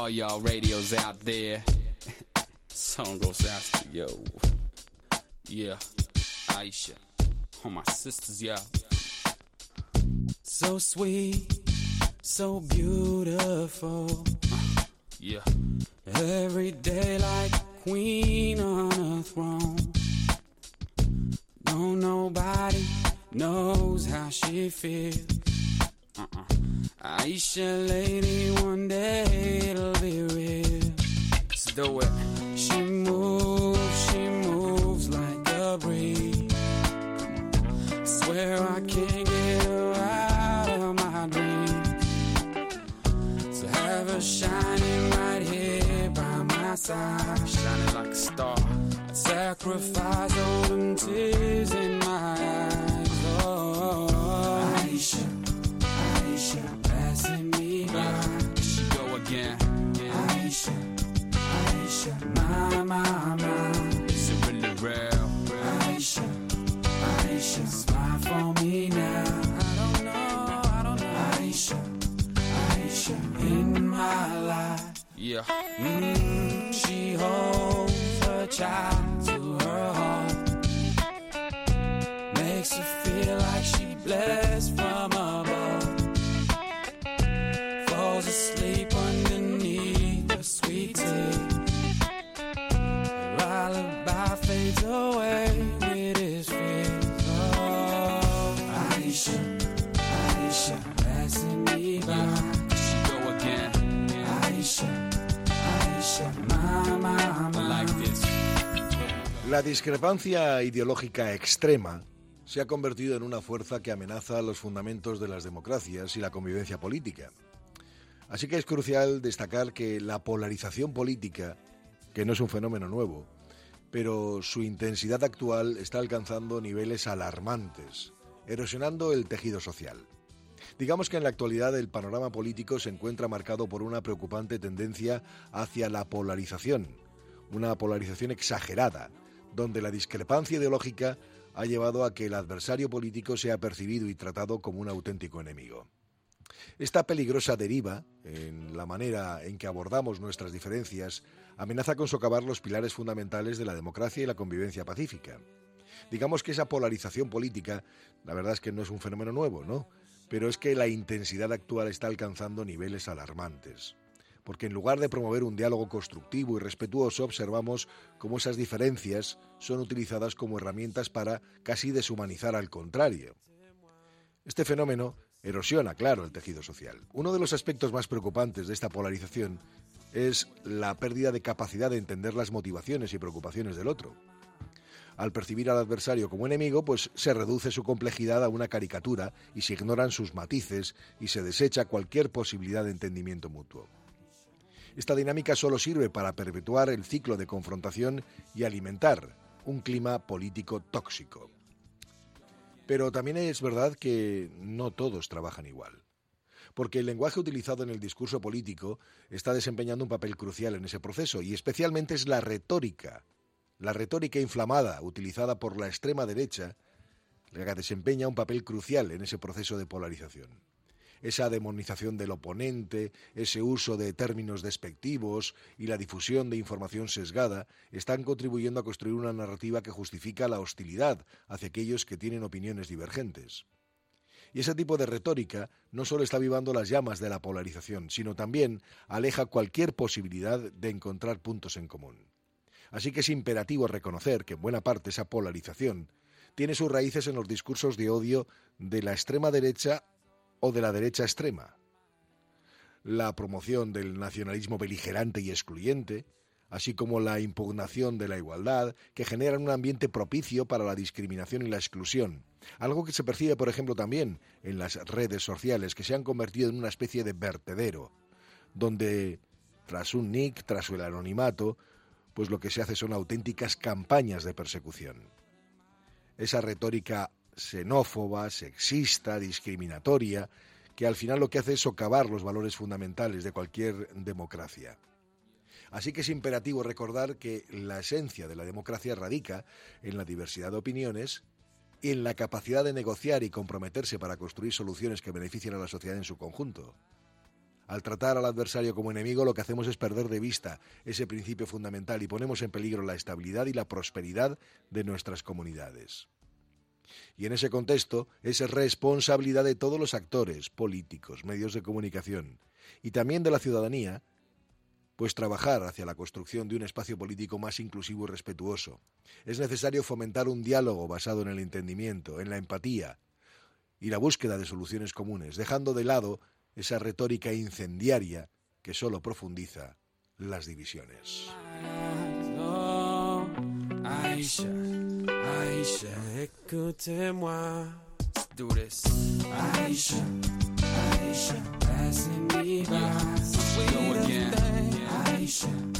all y'all radios out there. Song goes out to yo. Yeah, Aisha. All my sisters, yeah. So sweet, so beautiful. Yeah. Every day like a queen on a throne. No, nobody knows how she feels. Aisha, lady, one day it'll be real. Let's do it. She moves like a breeze. Swear I can't get her out of my dreams. So have her shining right here by my side, shining like a star. I'd sacrifice all them tears in my eyes. Oh, Aisha, Aisha, passing me by. Here she go again. Aisha, Aisha, my. Is it really real? Aisha, Aisha, smile for me now. I don't know. Aisha, Aisha, in my life. Yeah. She holds her child to her heart. Makes her feel like she blessed from above. Falls asleep underneath the sweet tea. Lullaby fades away with his fears. Oh, Aisha, Aisha, passing me by. Here she go again. Aisha, Aisha, my. Like this. La discrepancia ideológica extrema se ha convertido en una fuerza que amenaza los fundamentos de las democracias y la convivencia política. Así que es crucial destacar que la polarización política, que no es un fenómeno nuevo, pero su intensidad actual está alcanzando niveles alarmantes, erosionando el tejido social. Digamos que en la actualidad el panorama político se encuentra marcado por una preocupante tendencia hacia la polarización, una polarización exagerada, donde la discrepancia ideológica ha llevado a que el adversario político sea percibido y tratado como un auténtico enemigo. Esta peligrosa deriva, en la manera en que abordamos nuestras diferencias, amenaza con socavar los pilares fundamentales de la democracia y la convivencia pacífica. Digamos que esa polarización política, la verdad es que no es un fenómeno nuevo, ¿no? Pero es que la intensidad actual está alcanzando niveles alarmantes. Porque en lugar de promover un diálogo constructivo y respetuoso, observamos cómo esas diferencias son utilizadas como herramientas para casi deshumanizar al contrario. Este fenómeno erosiona, claro, el tejido social. Uno de los aspectos más preocupantes de esta polarización es la pérdida de capacidad de entender las motivaciones y preocupaciones del otro. Al percibir al adversario como enemigo, pues se reduce su complejidad a una caricatura y se ignoran sus matices y se desecha cualquier posibilidad de entendimiento mutuo. Esta dinámica solo sirve para perpetuar el ciclo de confrontación y alimentar un clima político tóxico. Pero también es verdad que no todos trabajan igual, porque el lenguaje utilizado en el discurso político está desempeñando un papel crucial en ese proceso, y especialmente es la retórica inflamada utilizada por la extrema derecha, la que desempeña un papel crucial en ese proceso de polarización. Esa demonización del oponente, ese uso de términos despectivos y la difusión de información sesgada están contribuyendo a construir una narrativa que justifica la hostilidad hacia aquellos que tienen opiniones divergentes. Y ese tipo de retórica no solo está avivando las llamas de la polarización, sino también aleja cualquier posibilidad de encontrar puntos en común. Así que es imperativo reconocer que en buena parte esa polarización tiene sus raíces en los discursos de odio de la extrema derecha o de la derecha extrema. La promoción del nacionalismo beligerante y excluyente, así como la impugnación de la igualdad, que generan un ambiente propicio para la discriminación y la exclusión. Algo que se percibe, por ejemplo, también en las redes sociales, que se han convertido en una especie de vertedero, donde tras un nick, tras el anonimato, pues lo que se hace son auténticas campañas de persecución. Esa retórica xenófoba, sexista, discriminatoria, que al final lo que hace es socavar los valores fundamentales de cualquier democracia. Así que es imperativo recordar que la esencia de la democracia radica en la diversidad de opiniones y en la capacidad de negociar y comprometerse para construir soluciones que beneficien a la sociedad en su conjunto. Al tratar al adversario como enemigo, lo que hacemos es perder de vista ese principio fundamental y ponemos en peligro la estabilidad y la prosperidad de nuestras comunidades. Y en ese contexto es responsabilidad de todos los actores, políticos, medios de comunicación y también de la ciudadanía, pues trabajar hacia la construcción de un espacio político más inclusivo y respetuoso. Es necesario fomentar un diálogo basado en el entendimiento, en la empatía y la búsqueda de soluciones comunes, dejando de lado esa retórica incendiaria que solo profundiza las divisiones. Aisha, Aisha, écoutez-moi. Let's do this. Aisha, Aisha, passing me by. Go again. Aisha.